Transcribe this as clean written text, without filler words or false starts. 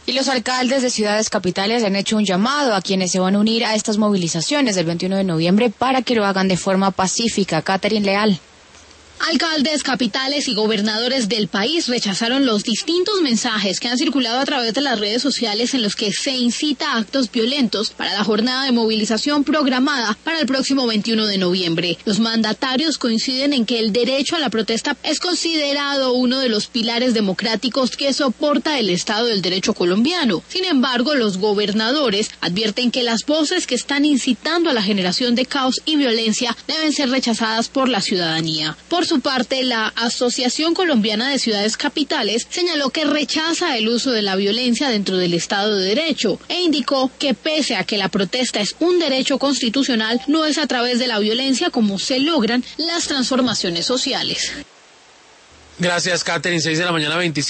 Y los alcaldes de ciudades capitales han hecho un llamado a quienes se van a unir a estas movilizaciones del 21 de noviembre para que lo hagan de forma pacífica. Catherine Leal. Alcaldes, capitales y gobernadores del país rechazaron los distintos mensajes que han circulado a través de las redes sociales en los que se incita a actos violentos para la jornada de movilización programada para el próximo 21 de noviembre. Los mandatarios coinciden en que el derecho a la protesta es considerado uno de los pilares democráticos que soporta el Estado del Derecho colombiano. Sin embargo, los gobernadores advierten que las voces que están incitando a la generación de caos y violencia deben ser rechazadas por la ciudadanía. Por su parte, la Asociación Colombiana de Ciudades Capitales señaló que rechaza el uso de la violencia dentro del Estado de Derecho e indicó que pese a que la protesta es un derecho constitucional, no es a través de la violencia como se logran las transformaciones sociales. Gracias, Catherine. 6 de la mañana, 25.